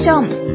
ション。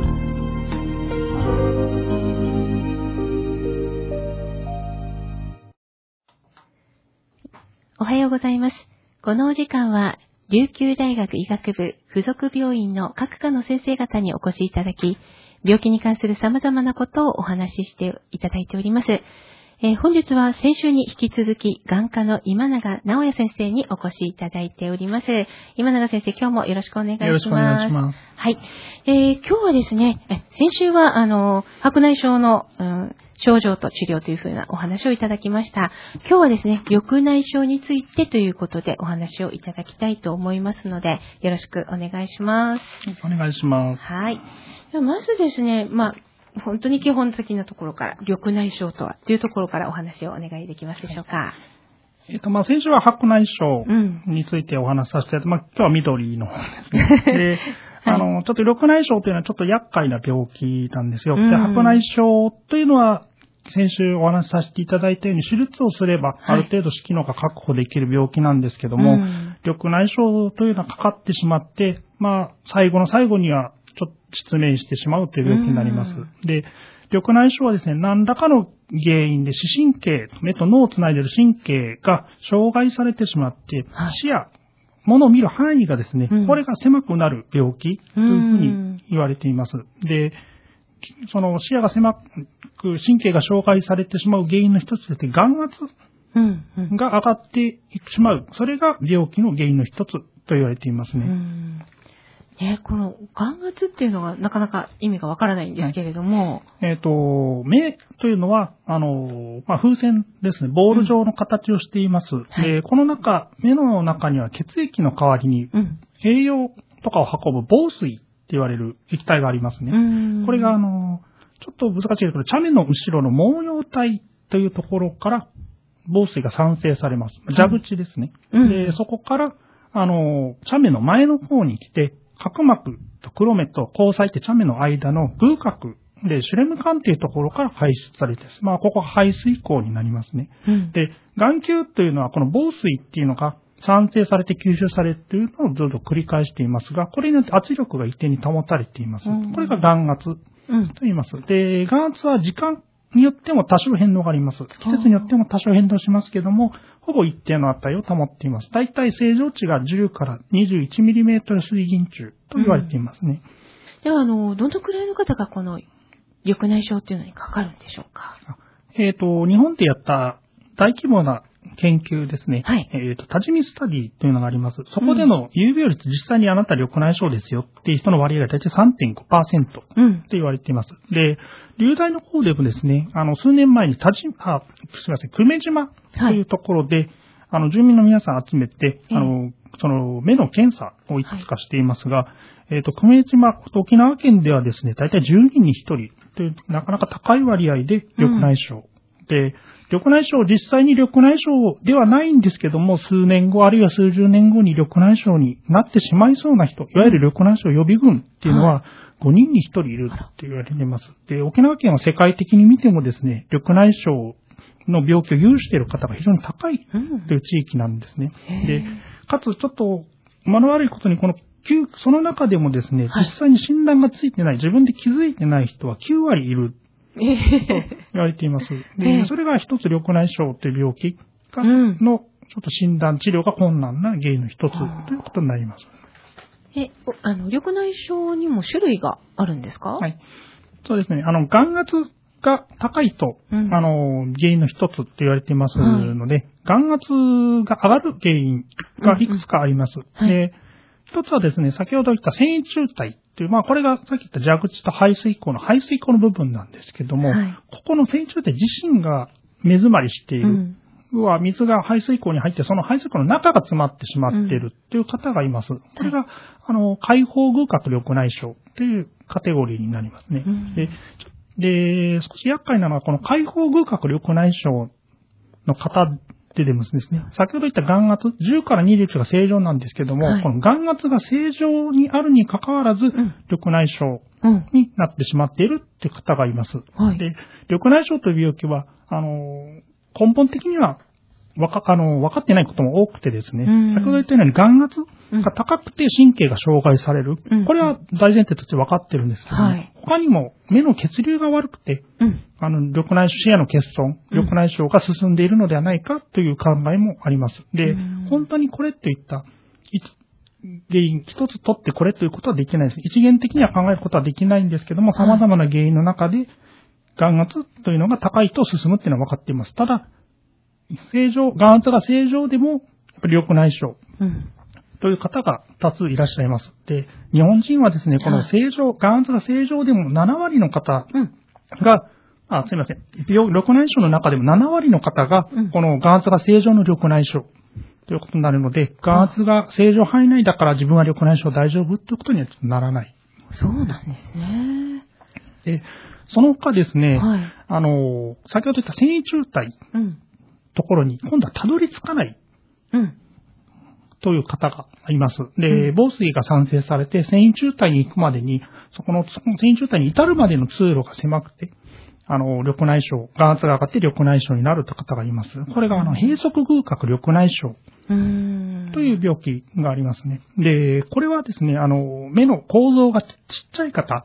おはようございます。このお時間は琉球大学医学部附属病院の各科の先生方にお越しいただき、病気に関する様々なことをお話ししていただいております。本日は先週に引き続き眼科の今永直也先生にお越しいただいております。今永先生、今日もよろしくお願いします。 よろしくお願いします。 はい。今日はですね、先週は白内障の、症状と治療というふうなお話をいただきました。今日はですね、緑内障についてということでお話をいただきたいと思いますので、よろしくお願いします。 お願いします。 はい。まずですね、本当に基本的なところから、緑内障とはというところからお話をお願いできますでしょうか。 先週は白内障についてお話しさせて、今日は緑の方ですね。で、ちょっと緑内障というのはちょっと厄介な病気なんですよ。で、白内障というのは、先週お話しさせていただいたように、手術をすれば、ある程度視機能が確保できる病気なんですけども、緑内障というのはかかってしまって、最後の最後には、ちょっと失明してしまうという病気になります。で、緑内障はですね、何らかの原因で視神経、目と脳をつないでいる神経が障害されてしまって、視野、物を見る範囲がですね、これが狭くなる病気というふうに言われています。で、その視野が狭く、神経が障害されてしまう原因の一つとして眼圧が上がってしまう。それが病気の原因の一つと言われていますね。 この眼圧っていうのがなかなか意味がわからないんですけれども。 目というのは、風船ですね。ボール状の形をしています。で、この目の中には血液の代わりに、栄養とかを運ぶ房水って言われる液体がありますね。これが、ちょっと難しいけど、茶目の後ろの毛様体というところから、房水が産生されます。蛇口ですね。で、そこから、茶目の前の方に来て、角膜と黒目と虹彩って茶目の間の隅角でシュレム管っていうところから排出されてです。ここが排水口になりますね。で、眼球というのはこの房水っていうのが産生されて吸収されるというのをずっと繰り返していますが、これによって圧力が一定に保たれています。これが眼圧と言います。で、眼圧は時間によっても多少変動があります。季節によっても多少変動しますけども、ほぼ一定の値を保っています。だいたい正常値が10から21ミリメートル水銀柱と言われていますね。 では、どのくらいの方がこの緑内障っていうのにかかるんでしょうか？ 日本でやった大規模な研究ですね。多治見スタディというのがあります。そこでの有病率、実際にあなた緑内障ですよっていう人の割合が大体 3.5% と言われています。で、流大の方でもですね、数年前に久米島というところで、住民の皆さん集めて、その目の検査をいくつかしていますが、久米島、沖縄県ではですね、大体10人に1人という、なかなか高い割合で緑内障。で、緑内障、実際に緑内障ではないんですけども、数年後あるいは数十年後に緑内障になってしまいそうな人、いわゆる緑内障予備軍っていうのは5人に1人いるって言われています。で、沖縄県は世界的に見てもですね、緑内障の病気を有している方が非常に高いという地域なんですね。で、かつちょっと間の悪いことにその中でもですね、実際に診断がついてない、自分で気づいてない人は9割いる。と言われています。で、それが一つ緑内障という病気のちょっと診断、治療が困難な原因の一つということになります。 緑内障にも種類があるんですか？ はい。そうですね。眼圧が高いと、原因の一つと言われていますので、眼圧が上がる原因がいくつかあります。で、一つはですね、先ほど言った繊維中帯という、これがさっき言った蛇口と排水口の部分なんですけども、ここの繊維中帯自身が目詰まりしている。水が排水口に入って、その排水口の中が詰まってしまっているという方がいます。これが、開放隅角緑内障というカテゴリーになりますね。で、少し厄介なのは、この開放隅角緑内障の方でもですね、先ほど言った眼圧、10から21が正常なんですけども、この眼圧が正常にあるに関わらず、緑内障になってしまっているという方がいます。で、緑内障という病気は、根本的には分かってないことも多くてですね、先ほど言ったように眼圧が高くて神経が障害される。これは大前提として分かってるんですけど、他にも目の血流が悪くて、緑内障、視野の欠損、緑内障が進んでいるのではないかという考えもあります。で、本当にこれといった原因一つ取ってこれということはできないです。一元的には考えることはできないんですけども、様々な原因の中で、眼圧というのが高いと進むっていうのは分かっています。ただ、眼圧が正常でも、やっぱり緑内障という方が多数いらっしゃいます。で、日本人はですね、この眼圧が正常でも7割の方が、すいません、緑内障の中でも7割の方が、この眼圧が正常の緑内障ということになるので、眼圧が正常範囲内だから自分は緑内障大丈夫ということにはならない。 そうなんですね。 で、その他ですね、先ほど言った繊維中帯、ところに今度はたどり着かない、という方がいます。で、房水が産生されて繊維中帯に行くまでに、その繊維中帯に至るまでの通路が狭くて、緑内障、眼圧が上がって緑内障になるという方がいます。これが閉塞隅角緑内障という病気がありますね。で、これはですね、目の構造がちっちゃい方、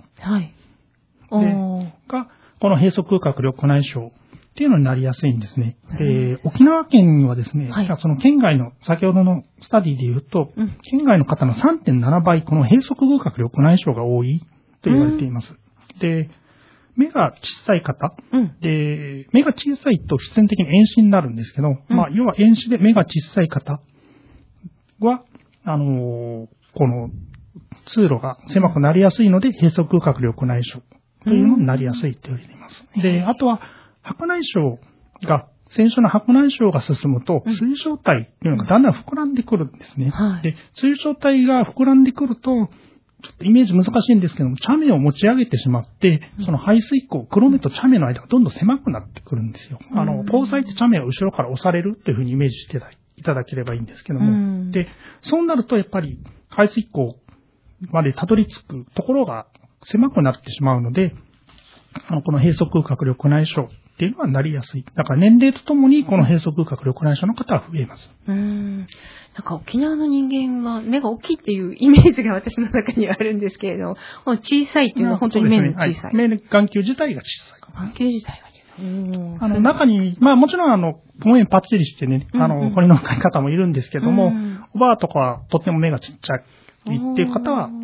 が、この閉塞隅角緑内障っていうのになりやすいんですね。で、沖縄県にはですね、その県外の、先ほどのスタディで言うと、県外の方の 3.7 倍、この閉塞隅角緑内障が多いと言われています。で、目が小さい方、で、目が小さいと必然的に遠視になるんですけど、要は遠視で目が小さい方は、この通路が狭くなりやすいので、閉塞隅角緑内障というのになりやすいと言われています。で、あとは、白内障が、線状の白内障が進むと、水晶体というのがだんだん膨らんでくるんですね。で、水晶体が膨らんでくると、ちょっとイメージ難しいんですけども、茶目を持ち上げてしまって、その排水口、黒目と茶目の間がどんどん狭くなってくるんですよ。虹彩って茶目を後ろから押されるというふうにイメージしていただければいいんですけども。で、そうなるとやっぱり排水口までたどり着くところが狭くなってしまうので、この閉塞隅角緑内障っていうのはなりやすい。だから年齢とともにこの閉塞隅角緑内障の方は増えます。 なんか沖縄の人間は目が大きいっていうイメージが私の中にはあるんですけれど、小さいっていうのは本当に目の小さい。 眼球自体が小さい。 眼球自体が小さい。 中に、もちろん望遠パッチリしてね、彫りの深い方もいるんですけども、おばあとかはとっても目がちっちゃいっていう方は、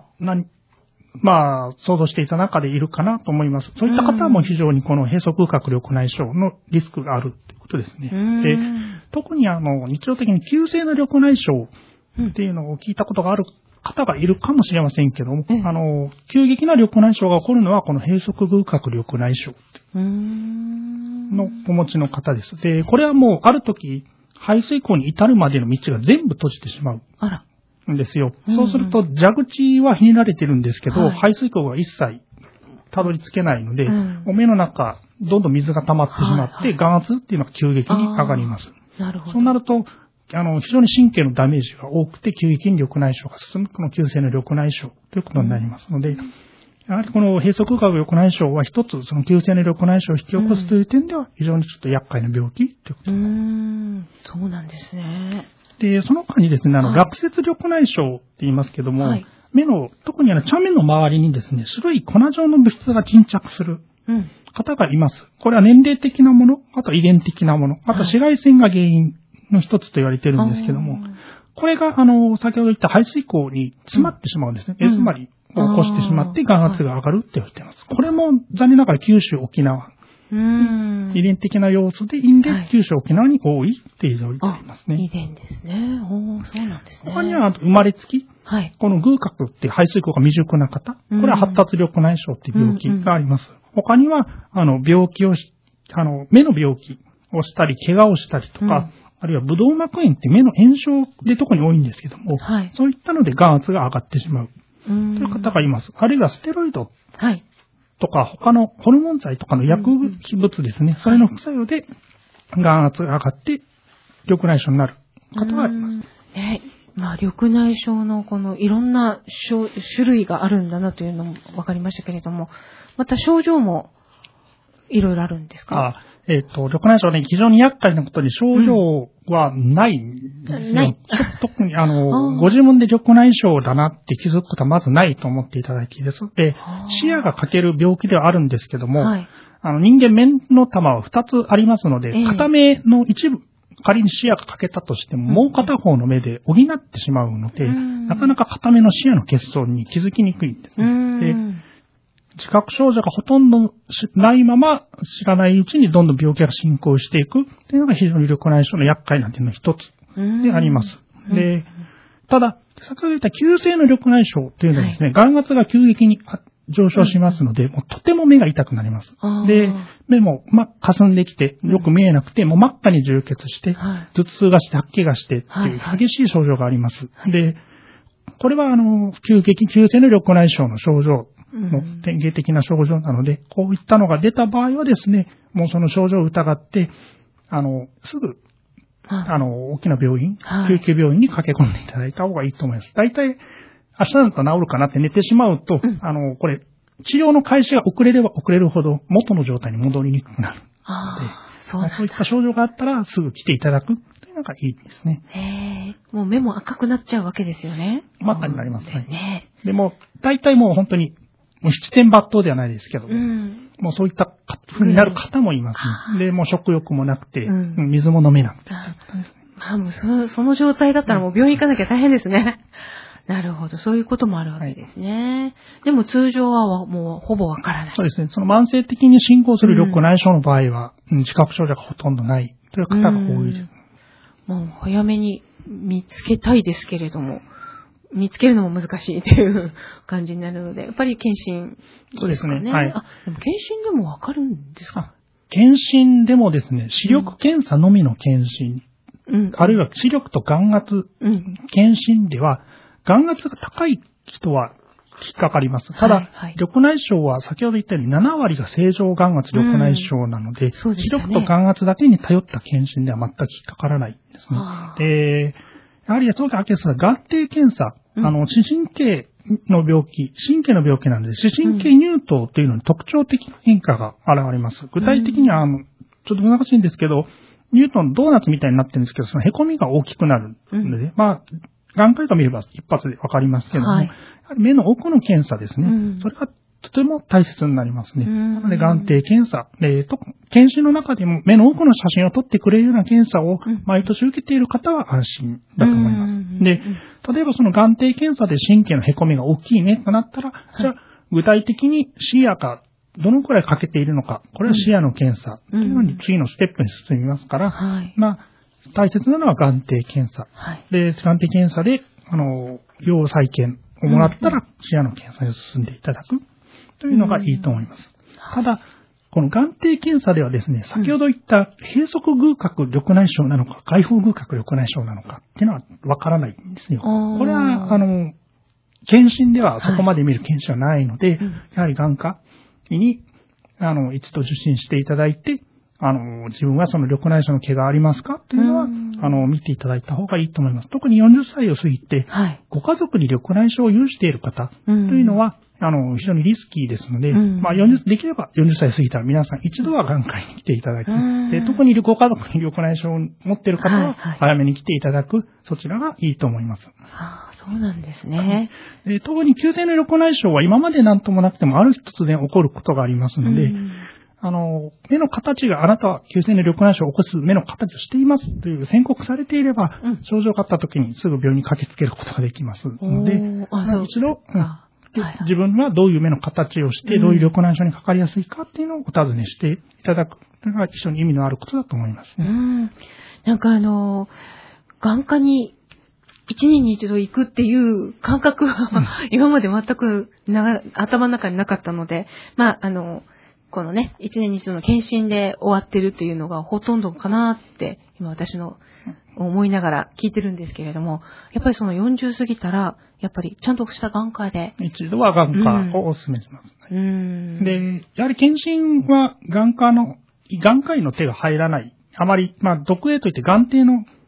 想像していた中でいるかなと思います。そういった方も非常にこの閉塞隅角緑内障のリスクがあるということですね。で、特に日常的に急性の緑内障っていうのを聞いたことがある方がいるかもしれませんけども、急激な緑内障が起こるのはこの閉塞隅角緑内障のお持ちの方です。で、これはもうある時、排水口に至るまでの道が全部閉じてしまう。んですよ。そうすると、蛇口はひねられてるんですけど、排水口が一切たどり着けないので、目の中、どんどん水が溜まってしまって、眼圧っていうのが急激に上がります。そうなると、非常に神経のダメージが多くて、急激に緑内障が進む、この急性の緑内障ということになりますので、やはりこの閉塞隅角緑内障は一つ、その急性の緑内障を引き起こすという点では、非常にちょっと厄介な病気ということになります。 そうなんですね。 で、その他にですね、落雪緑内障って言いますけども、目の、特に茶目の周りにですね、白い粉状の物質が沈着する方がいます。これは年齢的なもの、あと遺伝的なもの、あと紫外線が原因の一つと言われているんですけども、これが、先ほど言った排水口に詰まってしまうんですね。詰まりを起こしてしまって眼圧が上がるって言われています。これも残念ながら九州、沖縄、遺伝的な要素で因で九州沖縄に多いっていう状況がありますね。 遺伝ですね。そうなんですね。 他には生まれつき、この隅角って排水口が未熟な方、これは発達緑内障っていう病気があります。他には病気を目の病気をしたり怪我をしたりとか、あるいはブドウ膜炎って目の炎症で特に多いんですけども、そういったので眼圧が上がってしまうという方がいます。あるいはステロイド。とか、他のホルモン剤とかの薬物ですね。それの副作用で、眼圧が上がって、緑内障になる方があります。 緑内障のこのいろんな種類があるんだなというのも分かりましたけれども、また症状もいろいろあるんですか？ 緑内障ね、非常に厄介なことに症状はないんですよ。 ない。 特にご自分で緑内障だなって気づくことはまずないと思っていただいていいです。で、視野が欠ける病気ではあるんですけども、はい、人間目の玉は2つありますので、片目の一部、仮に視野が欠けたとしても、もう片方の目で補ってしまうので、なかなか片目の視野の欠損に気づきにくいんですね。で、自覚症状がほとんどないまま知らないうちにどんどん病気が進行していくというのが非常に緑内障の厄介な点の一つであります。で、ただ、先ほど言った急性の緑内障というのはですね、眼圧が急激に上昇しますので、もうとても目が痛くなります。で、目も霞んできて、よく見えなくて、もう真っ赤に充血して、頭痛がして、吐き気がしてっていう激しい症状があります。で、これは急性の緑内障の症状の典型的な症状なので、こういったのが出た場合はですね、もうその症状を疑って、すぐ、大きな病院、救急病院に駆け込んでいただいた方がいいと思います。大体、明日だったら治るかなって寝てしまうと、これ、治療の開始が遅れれば遅れるほど元の状態に戻りにくくなるので、そういった症状があったらすぐ来ていただくというのがいいですね。 もう目も赤くなっちゃうわけですよね。 真っ赤になります。ね。でも、大体もう本当に、もう七点抜刀ではないですけども、もうそういった風になる方もいますね。で、もう食欲もなくて、水も飲めなくて。 もうその状態だったらもう病院行かなきゃ大変ですね。なるほど。そういうこともあるわけですね。でも通常はもうほぼわからない。 そうですね。その慢性的に進行する緑内障の場合は、自覚症状がほとんどないという方が多いです。 もう早めに見つけたいですけれども、見つけるのも難しいという感じになるので、やっぱり検診ですかね。 そうですね。はい。 でも検診でもわかるんですか？ 検診でもですね、視力検査のみの検診、あるいは視力と眼圧、検診では、眼圧が高い人は引っかかります。ただ、緑内障は先ほど言ったように7割が正常眼圧緑内障なので、視力と眼圧だけに頼った検診では全く引っかからないんですね。で、やはりそうだけですが、眼底検査、視神経の病気、神経の病気なので、視神経乳頭というのに特徴的な変化が現れます。具体的には、ちょっと難しいんですけど、乳頭のドーナツみたいになってるんですけど、その凹みが大きくなるので、眼科医が見れば一発でわかりますけども、やはり目の奥の検査ですね。それがとても大切になりますね。なので、眼底検査、検診の中でも目の奥の写真を撮ってくれるような検査を毎年受けている方は安心だと思います。で、例えばその眼底検査で神経の凹みが大きいねとなったら、じゃあ具体的に視野がどのくらい欠けているのか、これは視野の検査というのに次のステップに進みますから、大切なのは眼底検査。で、眼底検査で、要再検をもらったら視野の検査に進んでいただくというのがいいと思います。ただ、この眼底検査ではですね、先ほど言った閉塞隅角緑内障なのか、開放隅角緑内障なのかっていうのはわからないんですよ。これは、検診ではそこまで見る検診はないので、やはり眼科に、一度受診していただいて、自分はその緑内障の毛がありますかというのは、見ていただいた方がいいと思います。特に40歳を過ぎて、ご家族に緑内障を有している方というのは、非常にリスキーですので、できれば40歳過ぎたら皆さん一度は眼科医に来ていただき、で特にご家族に緑内障を持っている方は、早めに来ていただく、そちらがいいと思います。 そうなんですね。 特に急性の緑内障は今まで何ともなくてもある日突然起こることがありますので、目の形があなたは急性の緑内障を起こす目の形をしていますという宣告されていれば、症状があった時にすぐ病院に駆けつけることができますので、一度、自分はどういう目の形をして、どういう緑内障にかかりやすいかっていうのをお尋ねしていただくというのが非常に意味のあることだと思いますね。 なんか眼科に一年に一度行くっていう感覚は、今まで全く頭の中になかったので、このね、一年に一度の検診で終わってるっていうのがほとんどかなって、今私の思いながら聞いてるんですけれども、やっぱりその40過ぎたら、やっぱりちゃんとした眼科で。 一度は眼科をお勧めします。で、やはり検診は眼科医の手が入らない。あまり、独影といって眼底の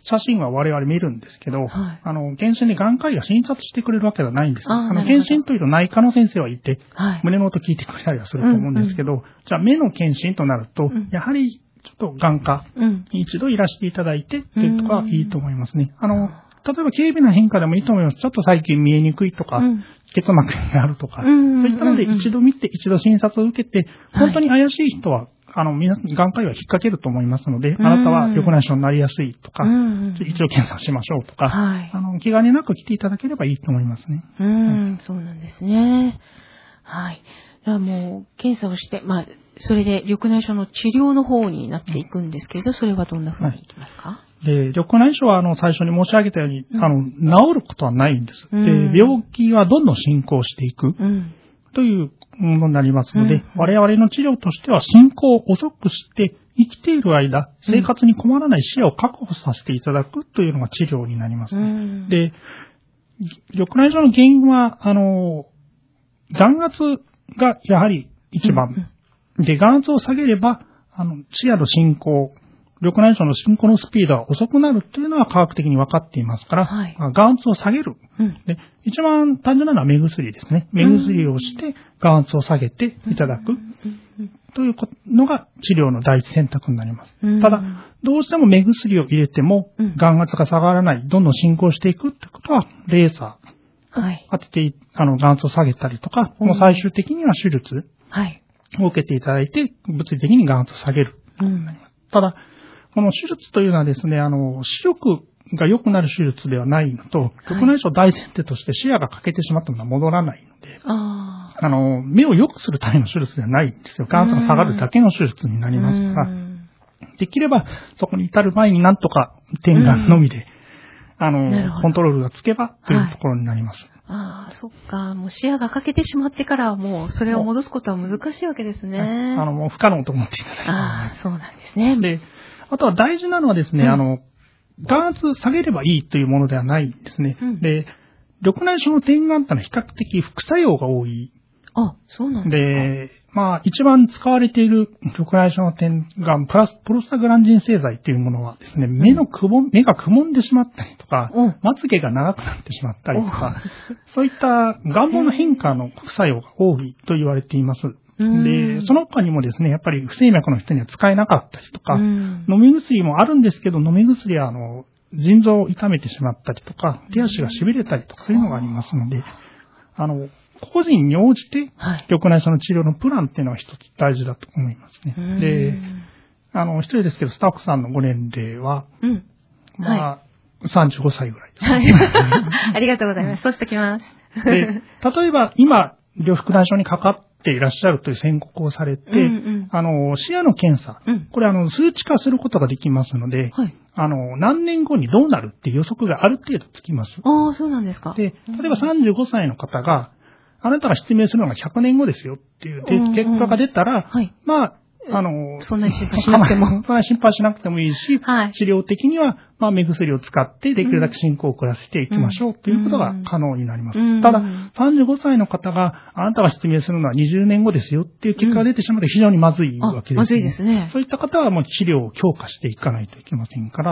写真は我々見るんですけど、検診で眼科医が診察してくれるわけではないんです。検診というと内科の先生はいて、胸の音聞いてくれたりはすると思うんですけど、じゃあ目の検診となると、やはりちょっと眼科に一度いらしていただいて、というとかいいと思いますね。例えば軽微な変化でもいいと思います。ちょっと最近見えにくいとか、結膜になるとか、そういったので一度見て、一度診察を受けて、本当に怪しい人は、皆さん、眼科医は引っ掛けると思いますので、あなたは緑内障になりやすいとか、一応検査しましょうとか、気兼ねなく来ていただければいいと思いますね。 そうなんですね。はい。もう、検査をして、それで緑内障の治療の方になっていくんですけれど、それはどんな風にいきますか？ で、緑内障は最初に申し上げたように、治ることはないんです。で、病気はどんどん進行していく、というものになりますので、我々の治療としては進行を遅くして、生きている間、生活に困らない視野を確保させていただくというのが治療になりますね。で、緑内障の原因は、眼圧がやはり一番。で、眼圧を下げれば、視野の進行、緑内障の進行のスピードが遅くなるというのは科学的に分かっていますから、眼圧を下げる。で、一番単純なのは目薬ですね。目薬をして眼圧を下げていただくというのが治療の第一選択になります。ただ、どうしても目薬を入れても眼圧が下がらない、どんどん進行していくということは、レーザー当てて、眼圧を下げたりとか、もう最終的には手術を受けていただいて、物理的に眼圧を下げる。ただ、この手術というのはですね、視力が良くなる手術ではないのと、緑内障大前提として視野が欠けてしまったのは戻らないので、目を良くするための手術ではないんですよ。眼圧が下がるだけの手術になりますから、できればそこに至る前になんとか点眼のみで、コントロールがつけばというところになります。 そっか。もう視野が欠けてしまってからはもうそれを戻すことは難しいわけですね。 もう不可能と思っていただいて、ね。 そうなんですね。 で、あとは大事なのはですね、眼圧下げればいいというものではないんですね。で、緑内障の点眼ってのは比較的副作用が多い。 そうなんですか。 で、一番使われている緑内障の点眼、プロスタグランジン製剤というものはですね、目がくもんでしまったりとか、まつげが長くなってしまったりとか、そういった眼房の変化の副作用が多いと言われています。で、その他にもですね、やっぱり不整脈の人には使えなかったりとか、飲み薬もあるんですけど、飲み薬は腎臓を痛めてしまったりとか、手足が痺れたりとかそういうのがありますので、個人に応じて、緑内障の治療のプランっていうのは一つ大事だと思いますね。で、失礼ですけど、スタッフさんのご年齢は、35歳ぐらいです。 ありがとうございます。そうしておきます。 で、例えば今、緑内障にかかっていらっしゃるという宣告をされて、視野の検査、これ数値化することができますので、何年後にどうなるっていう予測がある程度つきます。 そうなんですか。 で、例えば35歳の方が、あなたが失明するのが100年後ですよっていう結果が出たら、 そんなに心配しなくても。 そんなに心配しなくてもいいし、治療的には、目薬を使ってできるだけ進行を遅らせていきましょうということが可能になります。ただ、35歳の方が、あなたが失明するのは20年後ですよっていう結果が出てしまうと非常にまずいわけです。 まずいですね。 そういった方はもう治療を強化していかないといけませんから、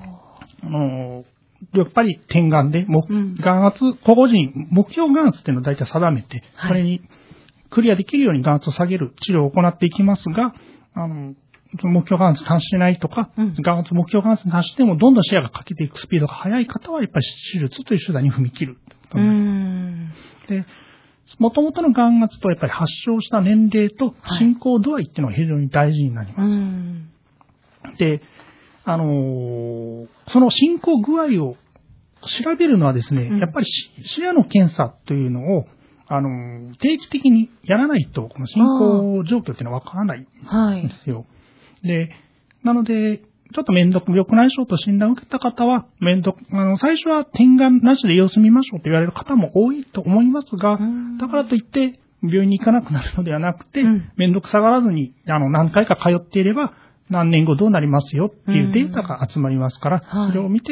やっぱり点眼で、眼圧、個々人、目標眼圧っていうのを大体定めて、それにクリアできるように眼圧を下げる治療を行っていきますが、目標眼圧達しないとか、眼圧目標眼圧に達してもどんどん視野が欠けていくスピードが速い方は、やっぱり手術という手段に踏み切る。で、元々の眼圧とやっぱり発症した年齢と進行度合いっていうのが非常に大事になります。で、その進行具合を調べるのはですね、やっぱり視野の検査というのを、定期的にやらないと、この進行状況っていうのはわからないんですよ。で、なので、ちょっと緑内障と診断を受けた方は、最初は点眼なしで様子見ましょうと言われる方も多いと思いますが、だからといって、病院に行かなくなるのではなくて、めんどくさがらずに、何回か通っていれば、何年後どうなりますよっていうデータが集まりますから、それを見てから、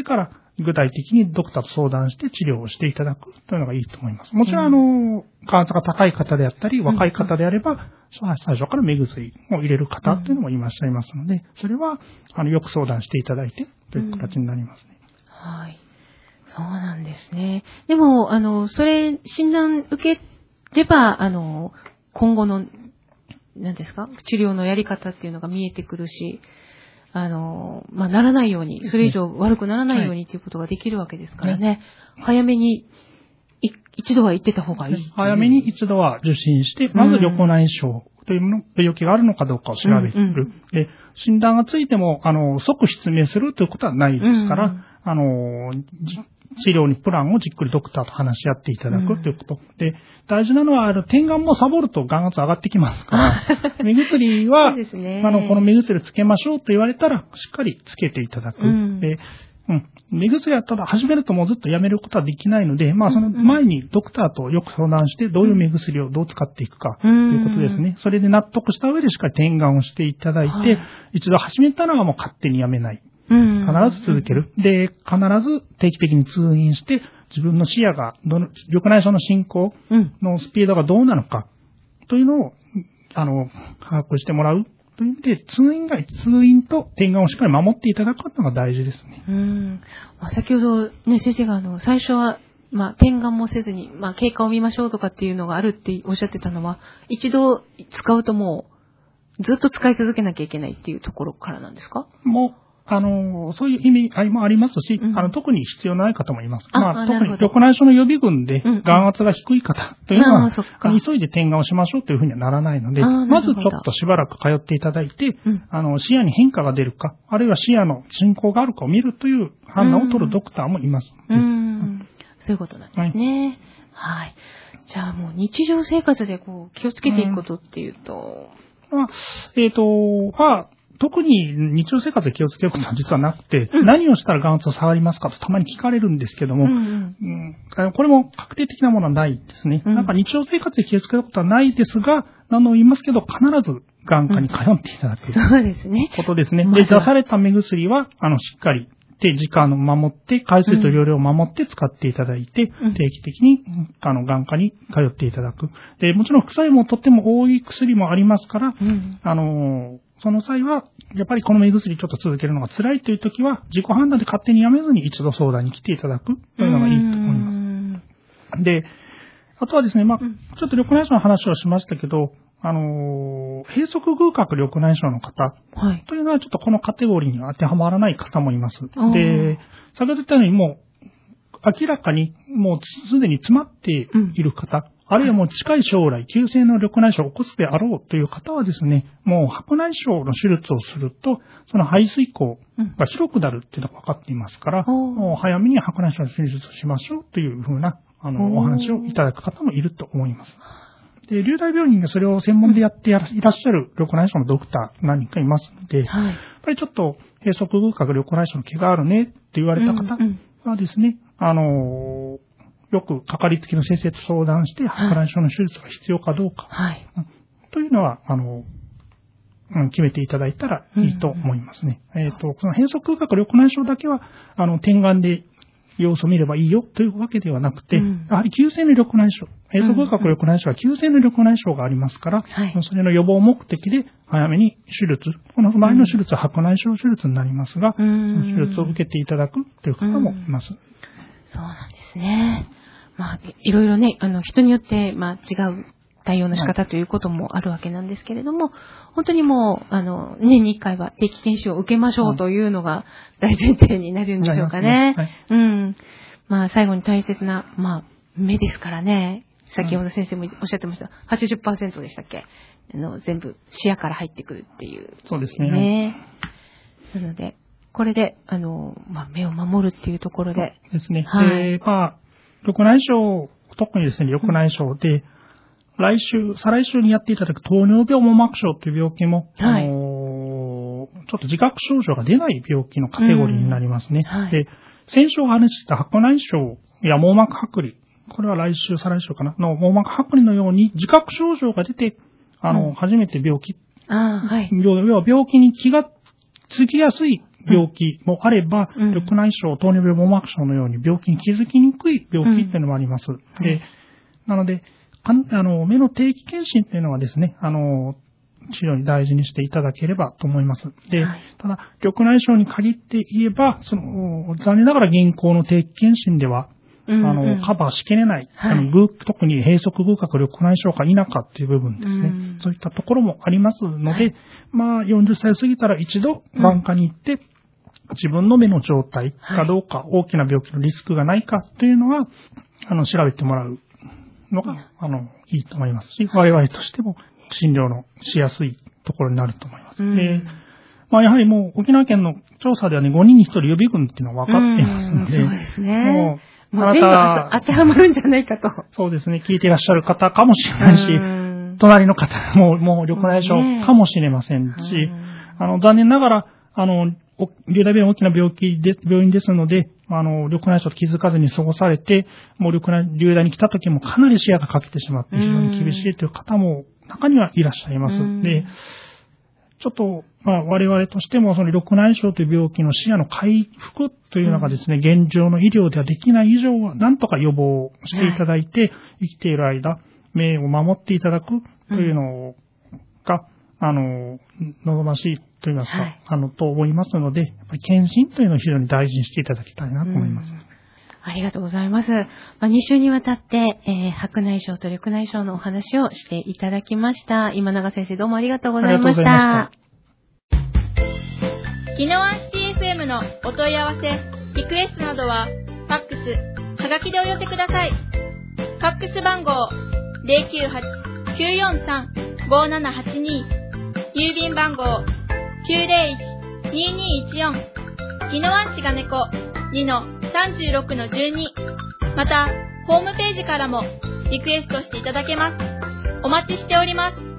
具体的にドクターと相談して治療をしていただくというのがいいと思います。もちろん、眼圧が高い方であったり、若い方であれば、最初から目薬を入れる方というのもいらっしゃいますので、それは、よく相談していただいてという形になりますね。 はい。そうなんですね。でも、診断受ければ、今後の、何ですか、治療のやり方っていうのが見えてくるし、ならないように、それ以上悪くならないようにっていうことができるわけですからね。早めに、一度は行ってた方がいい。 早めに一度は受診して、まず緑内障という病気があるのかどうかを調べる。で、診断がついても、即失明するということはないですから、治療にプランをじっくりドクターと話し合っていただくということ。で、大事なのは、点眼もサボると眼圧上がってきますから、目薬は、この目薬つけましょうと言われたら、しっかりつけていただく。で、目薬はただ始めるともうずっとやめることはできないので、その前にドクターとよく相談して、どういう目薬をどう使っていくかということですね。それで納得した上でしっかり点眼をしていただいて、一度始めたらもう勝手にやめない。必ず続ける。で、必ず定期的に通院して、自分の視野が、緑内障の進行のスピードがどうなのか、というのを、把握してもらう。という意味で、通院と点眼をしっかり守っていただくのが大事ですね。 先ほどね、先生が最初は、点眼もせずに、経過を見ましょうとかっていうのがあるっておっしゃってたのは、一度使うともう、ずっと使い続けなきゃいけないっていうところからなんですか？ そういう意味合いもありますし、特に必要ない方もいます。特に緑内障の予備軍で、眼圧が低い方というのは、急いで点眼をしましょうというふうにはならないので、まずちょっとしばらく通っていただいて、視野に変化が出るか、あるいは視野の進行があるかを見るという判断を取るドクターもいます。 そういうことなんですね。はい。じゃあもう日常生活で気をつけていくことっていうと、 特に日常生活で気をつけることは実はなくて、何をしたら眼圧が下がりますかとたまに聞かれるんですけども、これも確定的なものはないですね。日常生活で気をつけることはないですが、何度も言いますけど、必ず眼科に通っていただく。 そうですね。 ことですね。で、出された目薬は、しっかり、時間を守って、回数と容量を守って使っていただいて、定期的に、眼科に通っていただく。で、もちろん副作用もとっても多い薬もありますから、その際は、やっぱりこの目薬ちょっと続けるのが辛いというときは、自己判断で勝手にやめずに一度相談に来ていただくというのがいいと思います。で、あとはですね、ちょっと緑内障の話をしましたけど、閉塞隅角緑内障の方というのはちょっとこのカテゴリーには当てはまらない方もいます。で、先ほど言ったようにもう明らかにもうすでに詰まっている方、あるいはもう近い将来、急性の緑内障を起こすであろうという方はですね、もう白内障の手術をすると、その排水口が広くなるっていうのが分かっていますから、もう早めに白内障の手術をしましょうというふうな、お話をいただく方もいると思います。で、流大病院でそれを専門でやっていらっしゃる緑内障のドクター何人かいますので、やっぱりちょっと閉塞隅角緑内障の毛があるねって言われた方はですね、よくかかりつけの先生と相談して、白内障の手術が必要かどうか、というのは、決めていただいたらいいと思いますね。この閉塞隅角緑内障だけは、点眼で様子を見ればいいよというわけではなくて、やはり急性の緑内障、閉塞隅角緑内障は急性の緑内障がありますから、それの予防目的で早めに手術、この前の手術は白内障手術になりますが、手術を受けていただくという方もいます。 そうなんですね。いろいろね、人によって、違う対応の仕方ということもあるわけなんですけれども、本当にもう、年に1回は定期検診を受けましょうというのが大前提になるんでしょうかね。最後に大切な、目ですからね。先ほど先生もおっしゃってました。80% でしたっけ？全部視野から入ってくるっていう。 そうですね。 なので、これで、目を守るっていうところで。 ですね。緑内障、特にですね、緑内障で、再来週にやっていただく糖尿病網膜症という病気も、ちょっと自覚症状が出ない病気のカテゴリーになりますね。で、先週お話しした白内障や網膜剥離、これは再来週かな、の網膜剥離のように自覚症状が出て、初めて病気、要は病気に気がつきやすい病気もあれば、緑内障、糖尿病、網膜症のように病気に気づきにくい病気っていうのもあります。で、なので、目の定期検診っていうのはですね、治療に大事にしていただければと思います。で、ただ、緑内障に限って言えば、残念ながら現行の定期検診では、カバーしきれない、特に閉塞隅角緑内障か否かっていう部分ですね。そういったところもありますので、40歳過ぎたら一度眼科に行って、自分の目の状態かどうか、大きな病気のリスクがないかというのは、調べてもらうのが、いいと思いますし、我々としても診療のしやすいところになると思います。で、やはりもう沖縄県の調査ではね、5人に1人予備軍っていうのは分かっていますので、 そうですね。もう全部当てはまるんじゃないかと。 そうですね。聞いていらっしゃる方かもしれないし、隣の方も緑内障かもしれませんし、残念ながら、流大病院大きな病院ですので、緑内障と気づかずに過ごされて、もう流大に来た時もかなり視野が欠けてしまって非常に厳しいという方も中にはいらっしゃいます。で、ちょっと、我々としてもその緑内障という病気の視野の回復というのがですね、現状の医療ではできない以上は、なんとか予防していただいて、生きている間、目を守っていただくというのが、望ましいと言いますか、と思いますので、やっぱり検診というのを非常に大事にしていただきたいなと思います。 ありがとうございます。2週にわたって、白内障と緑内障のお話をしていただきました。今永先生どうもありがとうございました。 宜野湾シティ FM のお問い合わせ、リクエストなどは、ファックス、はがきでお寄せください。ファックス番号 098-943-5782 郵便番号 901-2214 宜野湾市が猫 2-36-12 また、ホームページからもリクエストしていただけます。お待ちしております。